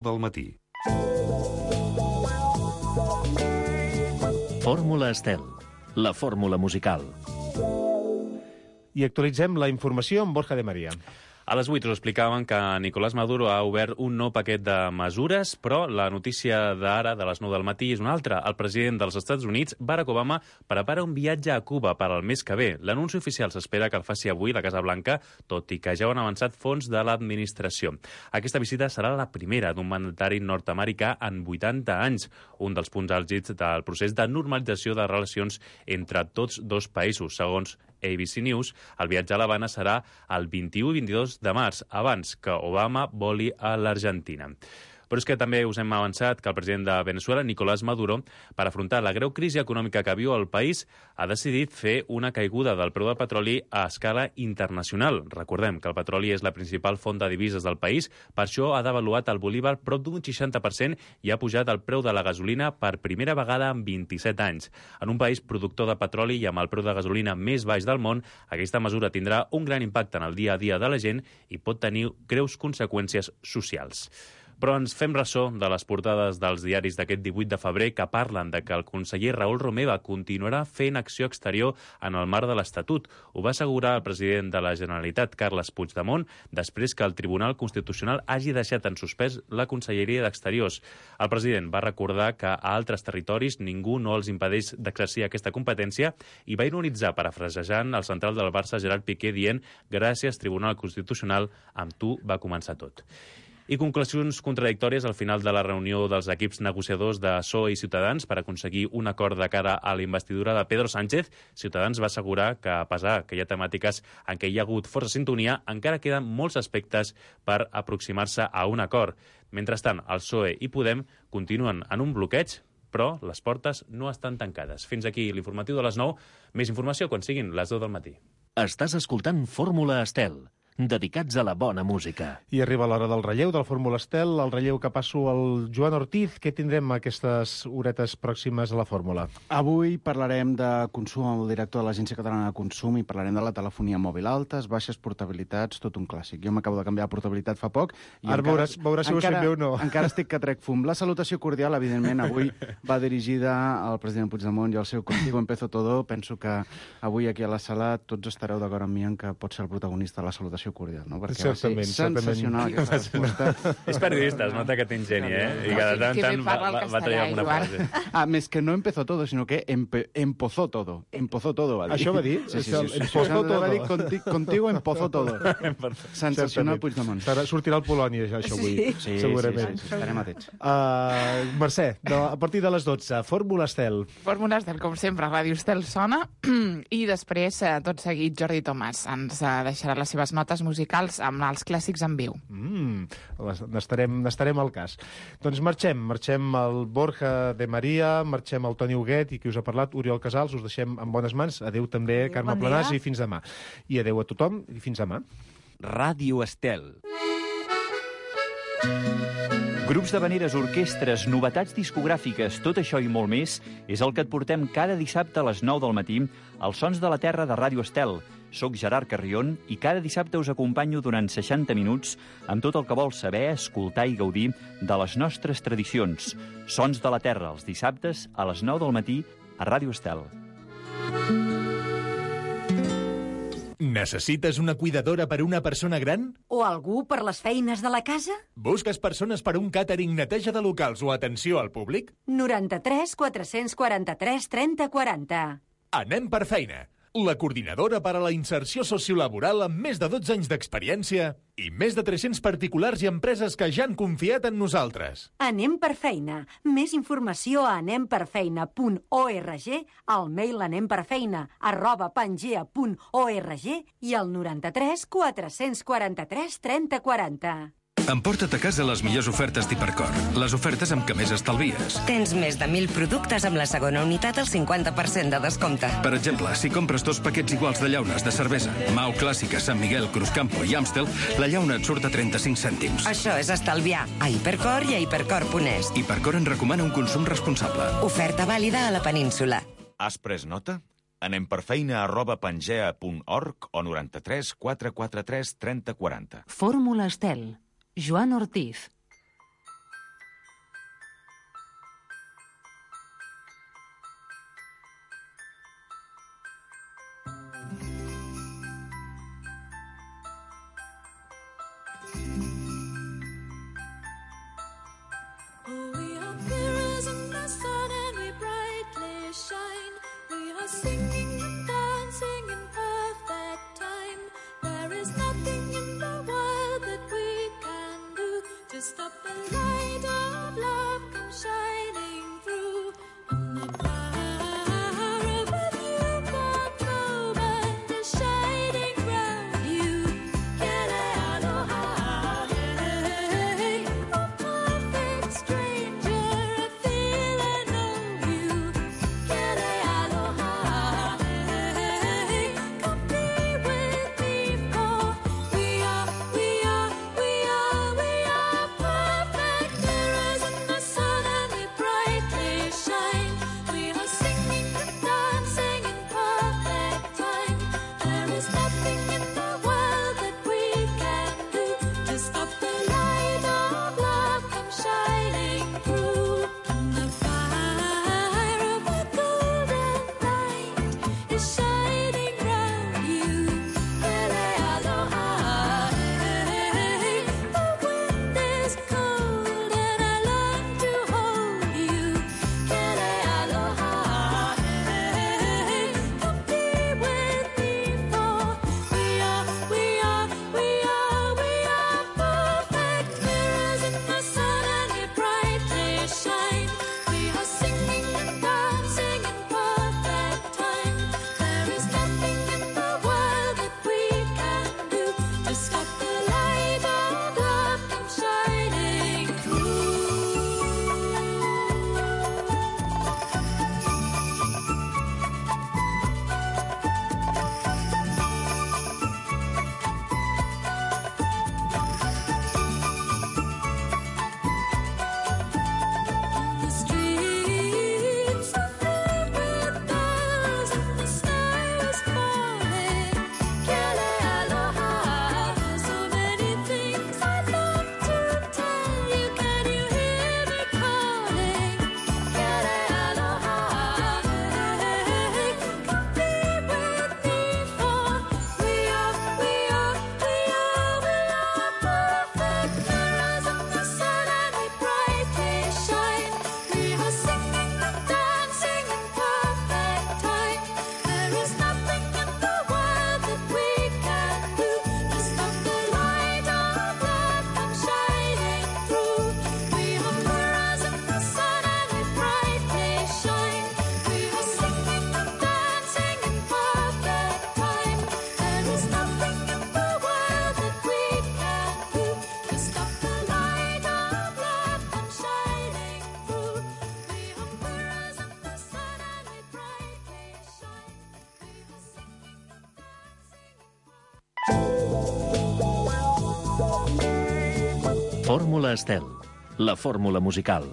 del matí. Fórmula Estel, la fórmula musical. I actualitzem la informació amb Borja de María. A les 8 us explicaven que Nicolás Maduro ha obert un nou paquet de mesures, però la notícia d'ara, de les 9 del matí, és una altra. El president dels Estats Units, Barack Obama, prepara un viatge a Cuba per al mes que ve. L'anunci oficial s'espera que el faci avui la Casa Blanca, tot i que ja ho han avançat fons de l'administració. Aquesta visita serà la primera d'un mandatari nord-americà en 80 anys, un dels punts àlgids del procés de normalització de relacions entre tots dos països, segons ABC News. El viatge a l'Havana serà el 21 i 22 de març, abans que Obama voli a l'Argentina. Però és que també us hem avançat que el president de Venezuela, Nicolás Maduro, per afrontar la greu crisi econòmica que viu el país, ha decidit fer una caiguda del preu del petroli a escala internacional. Recordem que el petroli és la principal font de divises del país, per això ha devaluat el bolívar prop d'un 60% i ha pujat el preu de la gasolina per primera vegada en 27 anys. En un país productor de petroli i amb el preu de gasolina més baix del món, aquesta mesura tindrà un gran impacte en el dia a dia de la gent i pot tenir greus conseqüències socials. Però ens fem ressò de les portades dels diaris d'aquest 18 de febrer que parlen de que el conseller Raül Romeva continuarà fent acció exterior en el marc de l'Estatut. Ho va assegurar el president de la Generalitat, Carles Puigdemont, després que el Tribunal Constitucional hagi deixat en suspès la Conselleria d'Exteriors. El president va recordar que a altres territoris ningú no els impedeix d'exercir aquesta competència i va ironitzar, parafrasejant el central del Barça, Gerard Piqué, dient «Gràcies, Tribunal Constitucional, amb tu va començar tot». I conclusions contradictòries al final de la reunió dels equips negociadors de PSOE i Ciutadans per aconseguir un acord de cara a la investidura de Pedro Sánchez. Ciutadans va assegurar que, a pesar que hi ha temàtiques en què hi ha hagut força sintonia, encara queden molts aspectes per aproximar-se a un acord. Mentrestant, el PSOE i Podem continuen en un bloqueig, però les portes no estan tancades. Fins aquí l'informatiu de les 9. Més informació quan siguin les 10 del matí. Estàs escoltant Fórmula Estel, dedicats a la bona música. I arriba l'hora del relleu del Fórmula Estel, el relleu que passo al Joan Ortiz. Què tindrem aquestes horetes pròximes a la Fórmula? Avui parlarem de consum amb el director de l'Agència Catalana de Consum i parlarem de la telefonia mòbil, altes, baixes, portabilitats, tot un clàssic. Jo m'acabo de canviar de portabilitat fa poc. I ara veuràs si ho has fet bé o no. Encara estic que trec fum. La salutació cordial, evidentment, avui va dirigida al president Puigdemont i al seu Contigo Empezó Todo. Penso que avui aquí a la sala tots estareu d'acord amb mi en que pot ser el protagonista de la salutació cordial, no? Perquè certament, va ser sensacional aquesta resposta. És periodista, es nota que té ingeni, eh? I cada tant en tant va traure alguna frase. Més que no empezó todo, sinó que empozó todo. Empozó todo, va dir. Això va dir? Sí. Empozó todo. Va dir contigo empozó todo. Sensacional Puigdemont. Sortirà el Polònia, això avui, segurament. Sí, estarem atents. Mercè, a partir de les 12, Fórmula Estel. Fórmula Estel, com sempre, Ràdio Estel sona, i després, tot seguit, Jordi Tomàs ens deixarà les seves notes musicals amb els clàssics en viu. N'estarem al cas. Doncs marxem al Borja de María, marxem al Toni Huguet i qui us ha parlat, Oriol Casals, us deixem en bones mans. Adéu també, Carme Planàs, i fins demà. I adéu a tothom, i fins demà. Ràdio Estel. Grups d'havaneres, orquestres, novetats discogràfiques, tot això i molt més és el que et portem cada dissabte a les 9 del matí als Sons de la Terra de Ràdio Estel. Soc Gerard Carrion i cada dissabte us acompanyo durant 60 minuts amb tot el que vols saber, escoltar i gaudir de les nostres tradicions. Sons de la Terra, els dissabtes a les 9 del matí a Ràdio Estel. Necessites una cuidadora per una persona gran? O algú per les feines de la casa? Busques persones per un càtering, neteja de locals o atenció al públic? 93 443 30 40. Anem per feina. La coordinadora per a la inserció sociolaboral amb més de 12 anys d'experiència i més de 300 particulars i empreses que ja han confiat en nosaltres. Anem per feina. Més informació a anemperfeina.org, al mail anemperfeina@pangea.org i al 93 443 30 40. Emporta't a casa les millors ofertes d'Hipercor. Les ofertes amb què més estalvies. Tens més de 1.000 productes amb la segona unitat al 50% de descompte. Per exemple, si compres 2 paquets iguals de llaunes de cervesa, Mau Clàssica, Sant Miguel, Cruzcampo i Amstel, la llauna et surt a 35 cèntims. Això és estalviar a Hipercor i a hipercor.es. Hipercor en recomana un consum responsable. Oferta vàlida a la península. Has pres nota? Anem per feina@pangea.org o 93 443 30 40. Fórmula Estel. Joan Ortiz. Fórmula Estel, la fórmula musical.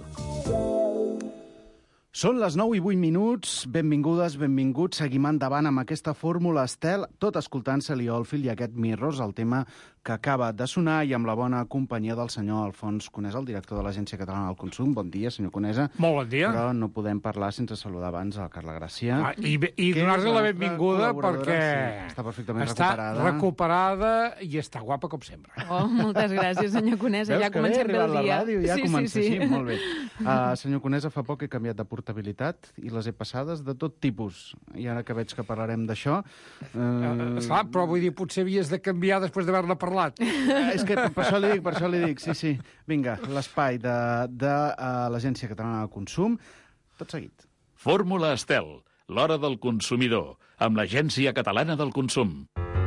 Són les 9:08. Benvingudes, benvinguts. Seguim endavant amb aquesta fórmula Estel, tot escoltant Sally Oldfield i aquest Mirrors, el tema que acaba de sonar, i amb la bona companyia del senyor Alfons Conesa, el director de l'Agència Catalana del Consum. Bon dia, senyor Conesa. Molt bon dia. Però no podem parlar sense saludar abans a la Carla Gràcia. I donar-li la benvinguda perquè sí, està perfectament recuperada. Està recuperada i està guapa com sempre. Oh, moltes gràcies, senyor Conesa. Veus ja comencem bé el dia. Ràdio, ja comença sí. així, molt bé. Senyor Conesa, fa poc he canviat de portabilitat i les he passades de tot tipus. I ara que veig que parlarem d'això... Esclar, però vull dir, potser havies de canviar després d'haver-ne parlat. És que per això li dic, sí. Vinga, l'espai de l'Agència Catalana del Consum, tot seguit. Fórmula Estel, l'hora del consumidor, amb l'Agència Catalana del Consum.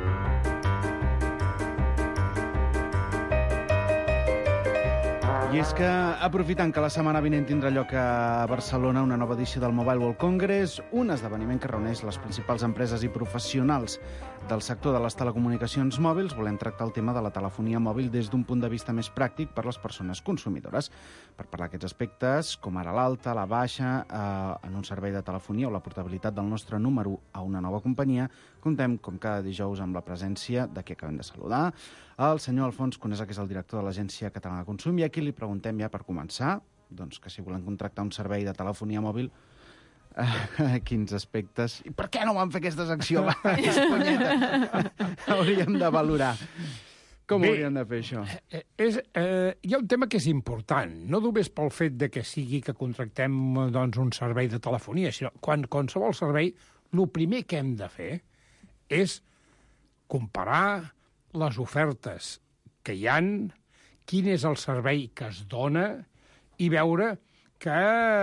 I és que, aprofitant que la setmana vinent tindrà lloc a Barcelona una nova edició del Mobile World Congress, un esdeveniment que reuneix les principals empreses i professionals del sector de les telecomunicacions mòbils, volem tractar el tema de la telefonia mòbil des d'un punt de vista més pràctic per les persones consumidores. Per parlar d'aquests aspectes, com ara l'alta, la baixa, en un servei de telefonia o la portabilitat del nostre número a una nova companyia, contem, com cada dijous, amb la presència de qui acabem de saludar, el senyor Alfons Conesa, que és el director de l'Agència Catalana de Consum, i aquí li preguntem ja per començar, doncs que si volem contractar un servei de telefonia mòbil, quins aspectes... I per què no vam fer aquesta secció abans? Hauríem de valorar. Com hauríem de fer això? Hi ha un tema que és important, no només pel fet de que sigui que contractem un servei de telefonia, sinó quan qualsevol servei, el primer que hem de fer és comparar les ofertes que hi han, quin és el servei que es dona i veure que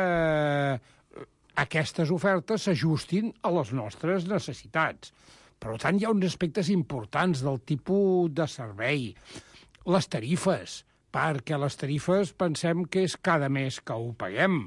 aquestes ofertes s'ajustin a les nostres necessitats. Per tant, hi ha uns aspectes importants del tipus de servei. Les tarifes, perquè les tarifes pensem que és cada mes que ho paguem.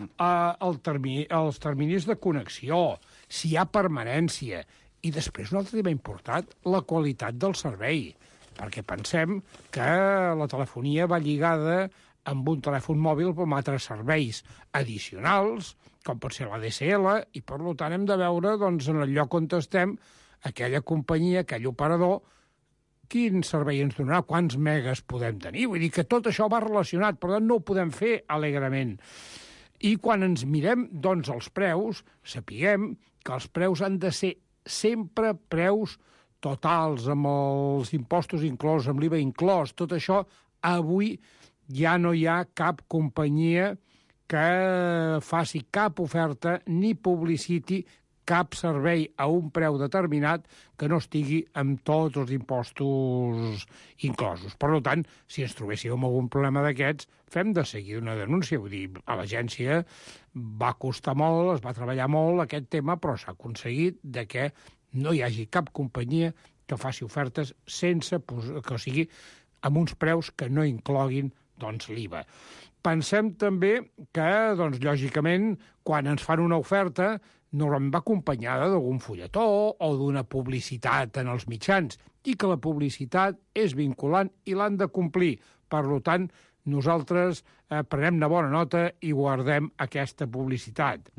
Els terminis de connexió, si hi ha permanència. I després un altre tema important, la qualitat del servei. Perquè pensem que la telefonia va lligada amb un telèfon mòbil amb altres serveis addicionals, com pot ser la DSL, i per tant hem de veure doncs, en el lloc on estem, aquella companyia, aquell operador, quin servei ens donarà, quants megas podem tenir. Vull dir que tot això va relacionat, per tant no ho podem fer alegrement. I quan ens mirem doncs, els preus, sapiguem que els preus han de ser sempre preus totals, amb els impostos inclòs, amb l'IVA inclòs, tot això, avui ja no hi ha cap companyia que faci cap oferta ni publiciti cap servei a un preu determinat que no estigui amb tots els impostos inclosos. Per tant, si ens trobéssim amb algun problema d'aquests, fem de seguir una denúncia. Vull dir, a l'agència va costar molt, es va treballar molt aquest tema, però s'ha aconseguit de que no hi hagi cap companyia que faci ofertes sense, que o sigui, amb uns preus que no incloguin doncs, l'IVA. Pensem també que, doncs, lògicament, quan ens fan una oferta, normalment va acompanyada d'algun fulletó o d'una publicitat en els mitjans, i que la publicitat és vinculant i l'han de complir. Per tant, nosaltres prenem una bona nota i guardem aquesta publicitat.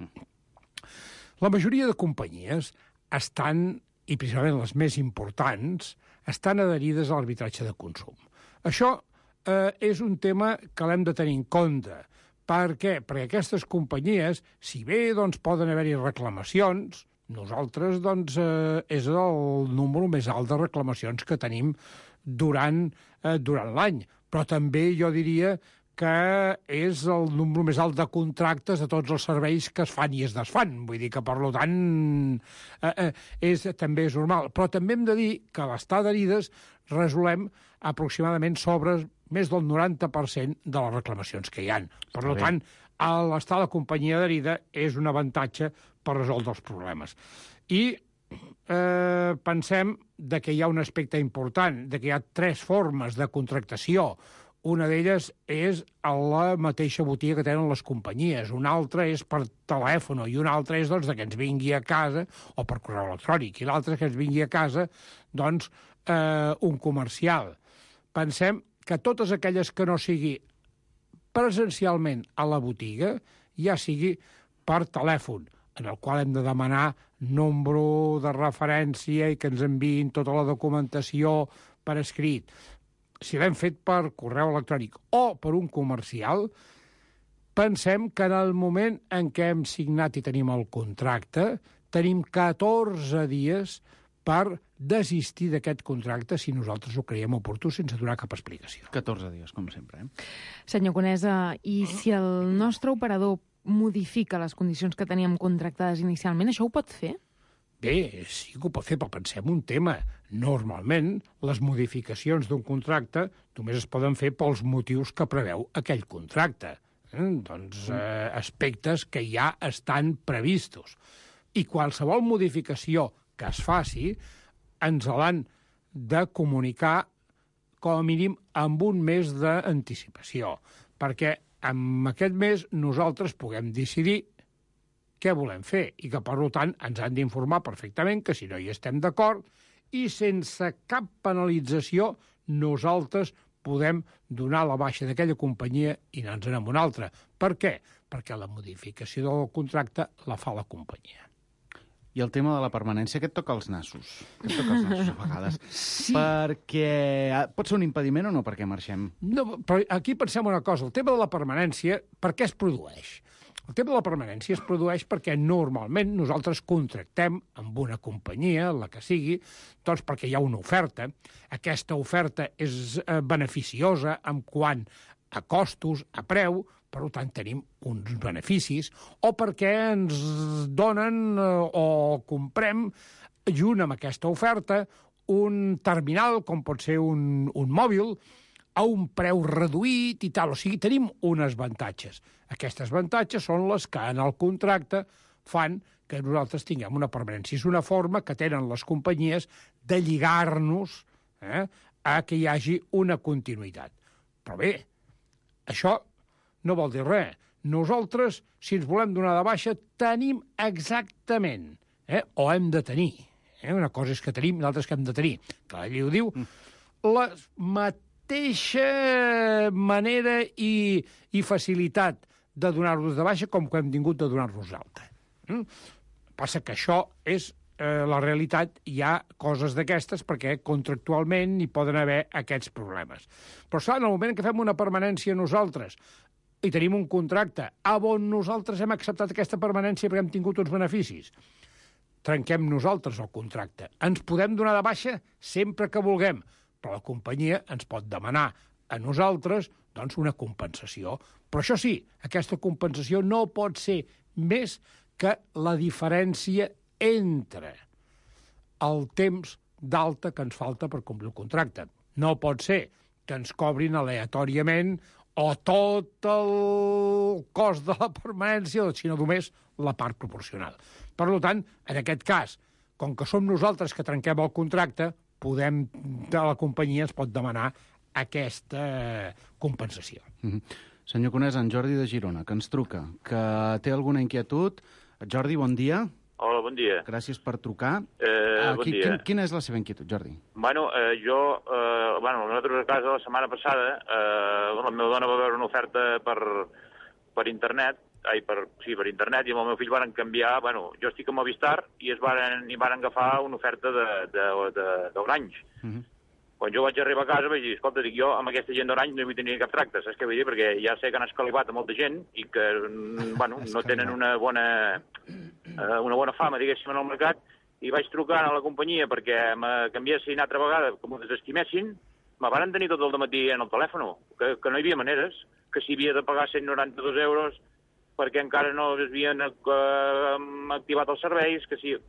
La majoria de companyies estan, i principalment les més importants, estan adherides a l'arbitratge de consum. Això és un tema que l'hem de tenir en compte. Per què? Perquè aquestes companyies, si bé doncs, poden haver-hi reclamacions, nosaltres doncs, és el número més alt de reclamacions que tenim durant l'any. Però també jo diria que és el número més alt de contractes de tots els serveis que es fan i es desfan. Vull dir que, per tant, també és normal. Però també hem de dir que a l'estar adherides resolem aproximadament sobre més del 90% de les reclamacions que hi ha. Per tant, l'estar a la companyia adherida és un avantatge per resoldre els problemes. I pensem que hi ha un aspecte important, que hi ha 3 formes de contractació. Una d'elles és a la mateixa botiga que tenen les companyies, una altra és per telèfon i una altra és doncs, que ens vingui a casa, o per correu electrònic, i l'altra que ens vingui a casa doncs, un comercial. Pensem que totes aquelles que no sigui presencialment a la botiga, ja sigui per telèfon, en el qual hem de demanar número de referència i que ens enviïn tota la documentació per escrit. Si l'hem fet per correu electrònic o per un comercial, pensem que en el moment en què hem signat i tenim el contracte, tenim 14 dies per desistir d'aquest contracte si nosaltres ho creiem oportú sense donar cap explicació. 14 dies, com sempre. Senyor Conesa, i si el nostre operador modifica les condicions que teníem contractades inicialment, això ho pot fer? Bé, sí que ho pot fer, però pensem un tema. Normalment, les modificacions d'un contracte només es poden fer pels motius que preveu aquell contracte. Aspectes que ja estan previstos. I qualsevol modificació que es faci, ens l'han de comunicar com a mínim amb un mes d'anticipació, perquè en aquest mes nosaltres puguem decidir què volem fer i que, per tant, ens han d'informar perfectament que si no hi estem d'acord i sense cap penalització nosaltres podem donar la baixa d'aquella companyia i anar-nos a una altra. Per què? Perquè la modificació del contracte la fa la companyia. I el tema de la permanència, aquest toca els nassos. Aquest toca els nassos, a vegades. Sí. Perquè pot ser un impediment o no perquè marxem? No, però aquí pensem una cosa. El tema de la permanència, per què es produeix? El tema de la permanència es produeix perquè normalment nosaltres contractem amb una companyia, la que sigui, doncs perquè hi ha una oferta. Aquesta oferta és beneficiosa en quant a costos, a preu, per tant tenim uns beneficis, o perquè ens donen o comprem, junt amb aquesta oferta, un terminal, com pot ser un mòbil, a un preu reduït i tal. O sigui, tenim unes avantatges. Aquestes avantatges són les que en el contracte fan que nosaltres tinguem una permanència. És una forma que tenen les companyies de lligar-nos a que hi hagi una continuïtat. Però bé, això no vol dir res. Nosaltres, si ens volem donar de baixa, tenim exactament, o hem de tenir, una cosa és que tenim i l'altra és que hem de tenir, que la llei ho diu, la mateixa manera i facilitat de donar-nos de baixa com que hem tingut de donar-nos d'alta. Passa que això és la realitat, hi ha coses d'aquestes perquè contractualment hi poden haver aquests problemes. Però, clar, en el moment que fem una permanència nosaltres i tenim un contracte on nosaltres hem acceptat aquesta permanència perquè hem tingut uns beneficis, trenquem nosaltres el contracte. Ens podem donar de baixa sempre que vulguem, però la companyia ens pot demanar a nosaltres doncs, una compensació. Però això sí, aquesta compensació no pot ser més que la diferència entre el temps d'alta que ens falta per complir el contracte. No pot ser que ens cobrin aleatòriament o tot el cost de la permanència, sinó només la part proporcional. Per tant, en aquest cas, com que som nosaltres que trenquem el contracte, la companyia ens pot demanar aquesta compensació. Senyor Conés, en Jordi de Girona, que ens truca, que té alguna inquietud. Jordi, bon dia. Hola, bon dia. Gràcies per trucar. Bon dia. Quina és la seva inquietud, Jordi? Nosaltres a casa la setmana passada, la meva dona va veure una oferta per internet, per internet, i amb el meu fill varen canviar, jo estic a Movistar, i varen agafar una oferta d'Orange. Quan jo vaig arribar a casa vaig dir, escolta, jo amb aquesta gent d'Orange no hi vull tenir cap tracte, saps què vull dir? Perquè ja sé que han escalivat a molta gent i que, no tenen una bona fama, diguéssim, en el mercat, i vaig trucar a la companyia perquè me canviessin una altra vegada, que m'ho desestimessin, me varen tenir tot el dematí en el telèfon, que no hi havia maneres, que s'hi havia de pagar 192 euros perquè encara no es havien activat els serveis, que si...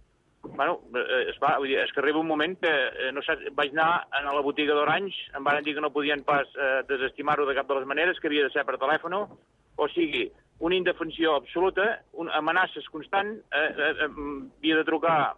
és que arriba un moment que vaig anar a la botiga d'Orange, em van dir que no podien pas desestimar-ho de cap de les maneres, que havia de ser per telèfon, o sigui, una indefensió absoluta, amenaces constant, havia de trucar,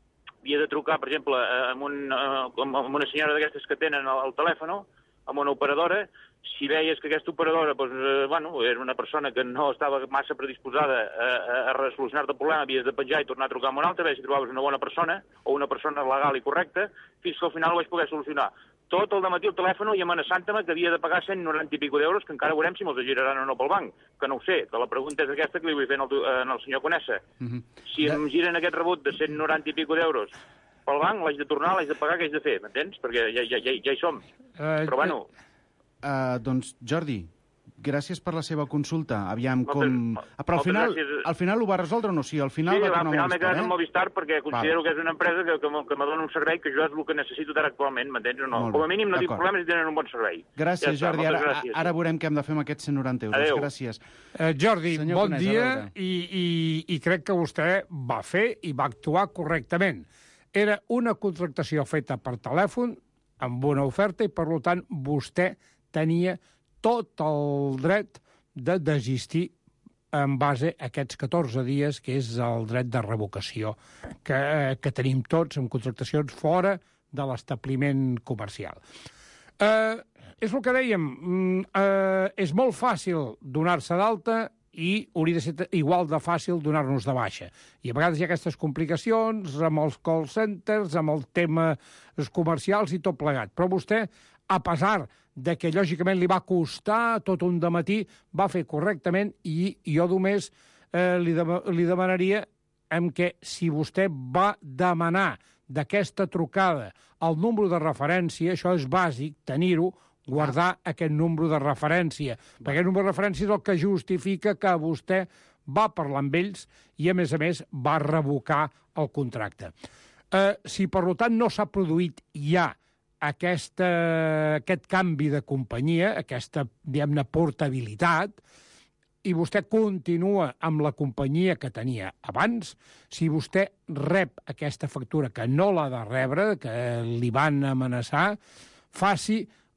per exemple, amb una senyora d'aquestes que tenen al telèfon, amb una operadora. Si veies que aquesta operadora era una persona que no estava massa predisposada a resolucionar-te el problema, havies de penjar i tornar a trucar amb una altra, a veure si trobaves una bona persona o una persona legal i correcta, fins que al final ho vaig poder solucionar. Tot el dematí al telèfon i amenaçant-me que havia de pagar 190 i pico d'euros, que encara veurem si me'ls giraran o no pel banc, que no ho sé, que la pregunta és aquesta que li vull fer al senyor Conesa. Si em giren aquest rebut de 190 i pico d'euros pel banc, l'haig de tornar, l'haig de pagar, què haig de fer, m'entens? Perquè ja hi som. Però doncs, Jordi, gràcies per la seva consulta. Aviam com... Però al final ho va resoldre o no? Sí, al final va tornar a Movistar. Sí, al final m'he quedat amb Movistar perquè considero que és una empresa que me dona un servei que jo és el que necessito ara actualment, m'entens o no? Com a mínim no tinc problemes i tenen un bon servei. Gràcies, Jordi. Ara veurem què hem de fer amb aquests 190 euros. Adéu. Gràcies. Jordi, bon dia, i crec que vostè va fer i va actuar correctament. Era una contractació feta per telèfon amb una oferta i, per tant, vostè tenia tot el dret de desistir en base a aquests 14 dies, que és el dret de revocació que tenim tots en contractacions fora de l'establiment comercial. És el que dèiem, és molt fàcil donar-se d'alta i hauria de ser igual de fàcil donar-nos de baixa. I a vegades hi ha aquestes complicacions amb els call centers, amb el tema comercials i tot plegat. Però vostè, a pesar de que lògicament li va costar tot un dematí, va fer correctament i jo només li demanaria que si vostè va demanar d'aquesta trucada el número de referència, això és bàsic, tenir-ho, guardar aquest número de referència, perquè aquest número de referència és el que justifica que vostè va parlar amb ells i, a més, va revocar el contracte. Si, per tant, no s'ha produït ja aquest canvi de companyia, aquesta, diguem-ne, portabilitat, i vostè continua amb la companyia que tenia abans, si vostè rep aquesta factura que no l'ha de rebre, que li van amenaçar, faci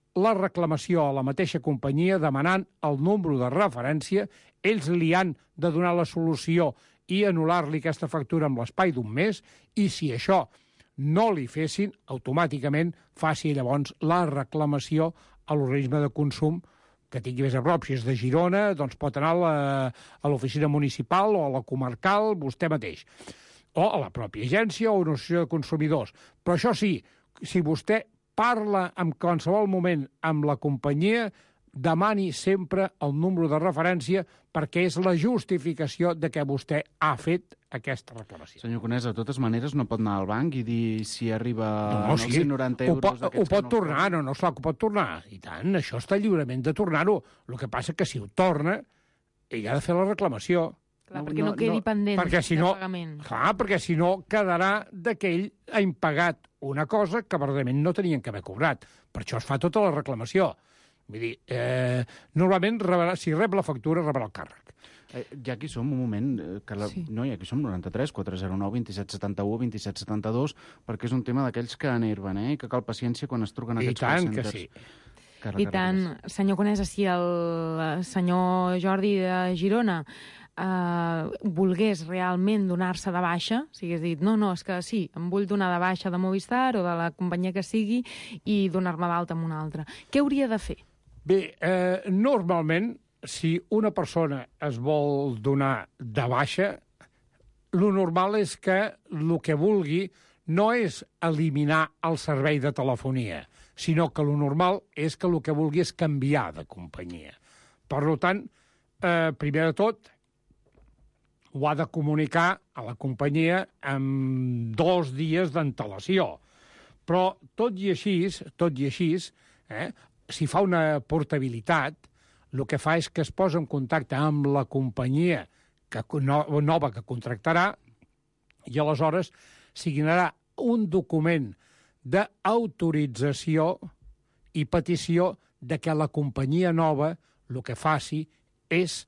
la reclamació a la mateixa companyia demanant el número de referència, ells li han de donar la solució i anul·lar-li aquesta factura amb l'espai d'un mes, i si això no li fessin, automàticament faci llavors la reclamació a l'organisme de consum que tingui més a prop. Si és de Girona, doncs pot anar a l'oficina municipal o a la comarcal, vostè mateix, o a la pròpia agència o una associació de consumidors. Però això sí, si vostè parla en qualsevol moment amb la companyia, demani sempre el número de referència perquè és la justificació de que vostè ha fet aquesta reclamació. Senyor Conesa, de totes maneres no pot anar al banc i dir si arriba als 190 euros... Ho pot tornar, no, clar que ho pot tornar. I tant, això està lliurement de tornar-ho. El que passa que si ho torna, ell ha de fer la reclamació. Clar, perquè no quedi pendent de pagament. Clar, perquè si no quedarà que ell ha impagat una cosa que verdaderament no tenien que haver cobrat. Per això es fa tota la reclamació. Vull dir, normalment, si rep la factura, rebrà el càrrec. Ja aquí som, un moment, no, ja aquí som 93 409 2771 2772, perquè és un tema d'aquells que enerven, i que cal paciència quan es truquen aquests call centers. I tant que I sí. tant. Senyor Conesa, si el senyor Jordi de Girona volgués realment donar-se de baixa, si hagués dit, no, és que sí, em vull donar de baixa de Movistar o de la companyia que sigui i donar-me d'alta amb una altra, què hauria de fer? Bé, normalment, si una persona es vol donar de baixa, lo normal és que el que vulgui no és eliminar el servei de telefonia, sinó que lo normal és que el que vulgui és canviar de companyia. Per tant, primer de tot, ho ha de comunicar a la companyia amb 2 dies d'antelació. Però tot i així, si fa una portabilitat, el que fa és que es posa en contacte amb la companyia nova que contractarà i aleshores signarà un document d'autorització i petició de que la companyia nova el que faci és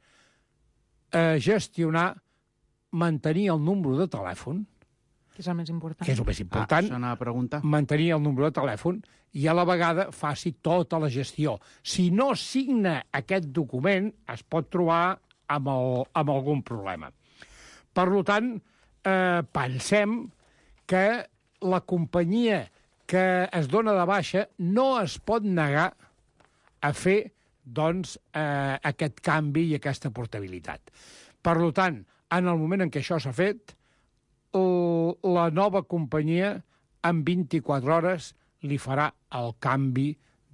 gestionar, mantenir el número de telèfon, que és el més important. Que és el més important. Això anava a preguntar. Mantenir el número de telèfon i a la vegada faci tota la gestió. Si no signa aquest document, es pot trobar amb algun problema. Per tant, pensem que la companyia que es dona de baixa no es pot negar a fer doncs, aquest canvi i aquesta portabilitat. Per tant, en el moment en què això s'ha fet, la nova companyia en 24 hores li farà el canvi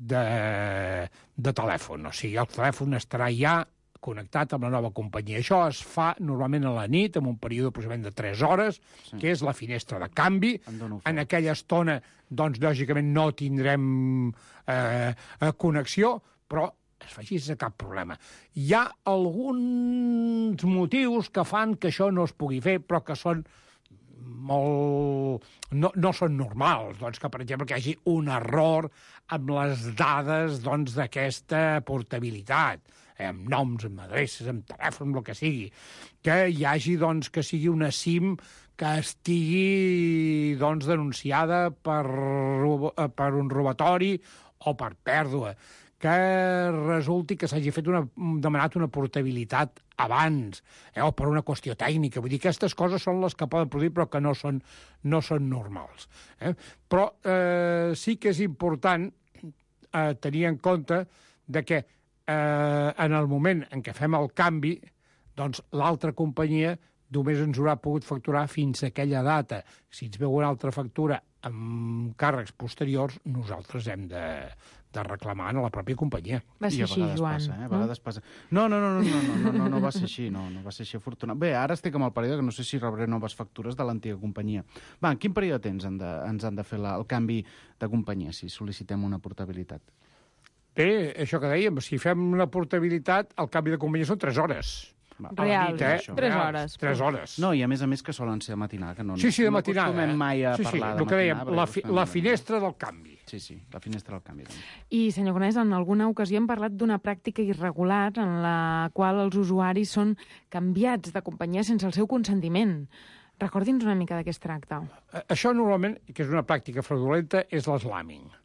de telèfon. O sigui, el telèfon estarà ja connectat amb la nova companyia. Això es fa normalment a la nit, en un període aproximadament de 3 hores, que és la finestra de canvi. En aquella estona, doncs, lògicament, no tindrem connexió, però es fa així sense cap problema. Hi ha alguns motius que fan que això no es pugui fer, però que són molt... no són normals, doncs, que, per exemple, que hi hagi un error amb les dades d'aquesta portabilitat, amb noms, amb adreces, amb telèfon, el que sigui. Que hi hagi, doncs, que sigui una SIM que estigui, doncs, denunciada per un robatori o per pèrdua, que resulti que s'hagi demanat una portabilitat abans, o per una qüestió tècnica. Vull dir, aquestes coses són les que poden produir, però que no són normals. Però sí que és important tenir en compte de que en el moment en què fem el canvi, doncs l'altra companyia només ens haurà pogut facturar fins a aquella data. Si ens veu una altra factura amb càrrecs posteriors, nosaltres hem de reclamar a la pròpia companyia. Va ser així, Joan. A vegades passa. No va ser així, no va ser així afortunat. Bé, ara estic amb el període que no sé si rebré noves factures de l'antiga companyia. Va, en quin període de temps ens han de fer el canvi de companyia, si sol·licitem una portabilitat? Bé, això que dèiem, si fem una portabilitat, el canvi de companyia són 3 hores. Reals, 3 hores. 3 hores. No, i a més que solen ser de matinada. Que no, sí, de matinada. No acostumem mai a parlar de matinada. El que dèiem, la finestra del canvi. Sí, la finestra del canvi. I, senyor Conesa, en alguna ocasió hem parlat d'una pràctica irregular en la qual els usuaris són canviats de companyia sense el seu consentiment. Recordi'ns una mica de què es tracta. Això normalment, que és una pràctica fraudulenta, és l'eslamming.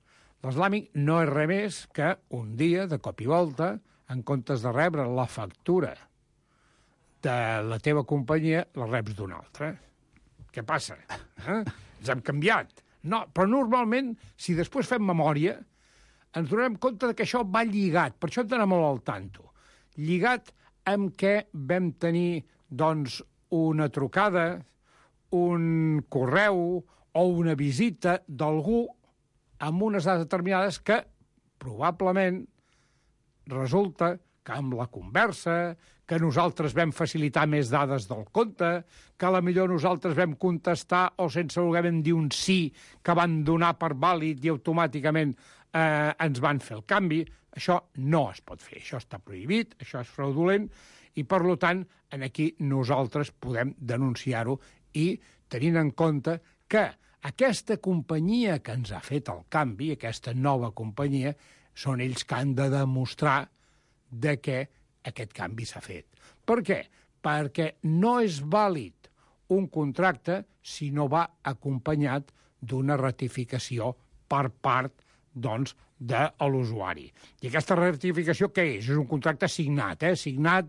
L'eslàmic no és res més que un dia, de cop i volta, en comptes de rebre la factura de la teva companyia, la reps d'una altra. Què passa? Ens hem canviat. No, però normalment, si després fem memòria, ens donem compte que això va lligat, per això hem d'anar molt al tanto. Lligat amb què vam tenir, doncs, una trucada, un correu o una visita d'algú amb unes dades determinades que probablement resulta que amb la conversa, que nosaltres vam facilitar més dades del compte, que a la millor nosaltres vam contestar o sense voler vam dir un sí que van donar per vàlid i automàticament ens van fer el canvi. Això no es pot fer, això està prohibit, això és fraudulent i, per tant, aquí nosaltres podem denunciar-ho i tenint en compte que aquesta companyia que ens ha fet el canvi, aquesta nova companyia, són ells que han de demostrar de què aquest canvi s'ha fet. Per què? Perquè no és vàlid un contracte si no va acompanyat d'una ratificació per part, doncs, de l'usuari. I aquesta ratificació què és? És un contracte signat, signat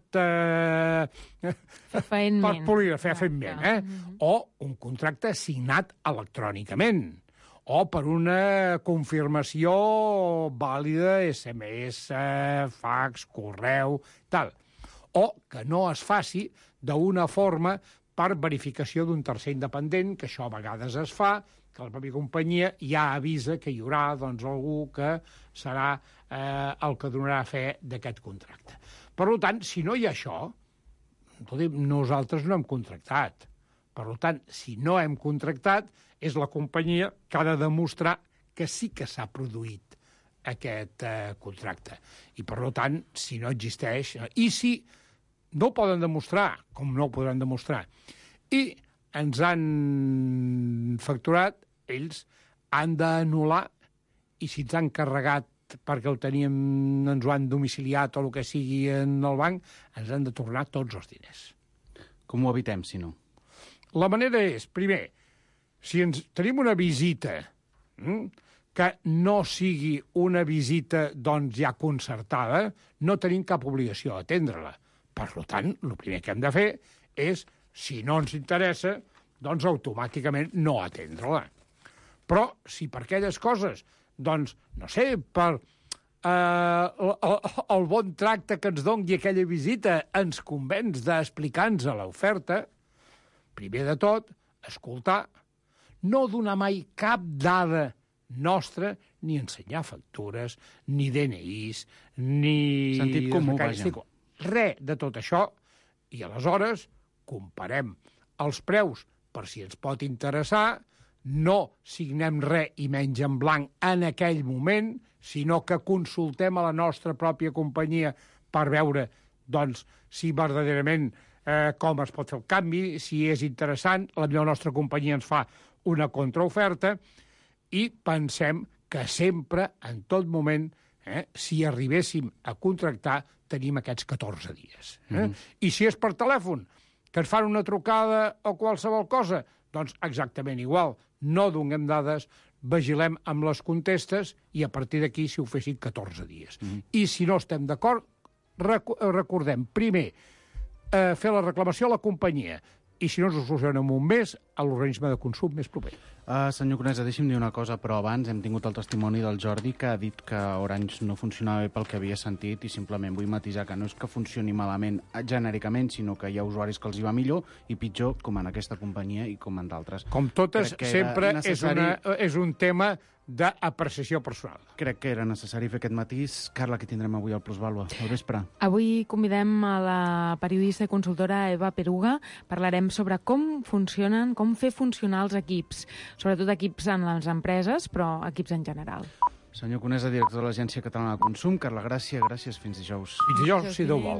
per polígraf, fefaentment, o un contracte signat electrònicament, o per una confirmació vàlida, SMS, fax, correu, tal. O que no es faci d'una forma per verificació d'un tercer independent, que això a vegades es fa, que la pròpia companyia ja avisa que hi haurà algú que serà el que donarà fe d'aquest contracte. Per tant, si no hi ha això, nosaltres no hem contractat. Per tant, si no hem contractat, és la companyia que ha de demostrar que sí que s'ha produït aquest contracte. I, per tant, si no existeix... I si no ho poden demostrar, com no ho podran demostrar, i ens han facturat, ells han d'anul·lar, i si ens han carregat perquè ho teníem, ens ho han domiciliat o el que sigui en el banc, ens han de tornar tots els diners. Com ho evitem, si no? La manera és, primer, si tenim una visita que no sigui una visita doncs, ja concertada, no tenim cap obligació d'atendre-la. Per tant, el primer que hem de fer és, si no ens interessa, doncs automàticament no atendre-la. Però si per aquelles coses, doncs, no sé, per el bon tracte que ens doni aquella visita ens convenç d'explicar-nos l'oferta, primer de tot, escoltar, no donar mai cap dada nostra, ni ensenyar factures, ni DNIs, ni... Sentit comú, vaja. Res de tot això, i aleshores comparem els preus per si ens pot interessar, no signem res i menys en blanc en aquell moment, sinó que consultem a la nostra pròpia companyia per veure doncs, si verdaderament com es pot fer el canvi, si és interessant, la nostra companyia ens fa una contraoferta i pensem que sempre, en tot moment, si arribéssim a contractar, tenim aquests 14 dies. I si és per telèfon, que ens fan una trucada o qualsevol cosa, doncs exactament igual. No donem dades, vigilem amb les contestes i a partir d'aquí si ho fessin 14 dies. I si no estem d'acord, recordem, primer, fer la reclamació a la companyia i si no ens ho solucionem en un mes, a l'organisme de consum més proper. Senyor Conesa, deixi'm dir una cosa, però abans hem tingut el testimoni del Jordi que ha dit que Orange no funcionava bé pel que havia sentit i simplement vull matisar que no és que funcioni malament genèricament, sinó que hi ha usuaris que els hi va millor i pitjor, com en aquesta companyia i com en d'altres. Com totes, sempre és un tema d'apreciació personal. Crec que era necessari fer aquest matís. Carla, què tindrem avui al Plusvàlua? Al vespre. Avui convidem a la periodista i consultora Eva Peruga. Parlarem sobre com funcionen, com fer funcionar els equips, sobretot equips en les empreses, però equips en general. Senyor Conesa, director de l'Agència Catalana de Consum. Carla Gràcia, gràcies. Fins dijous. Fins dijous, si Déu vol.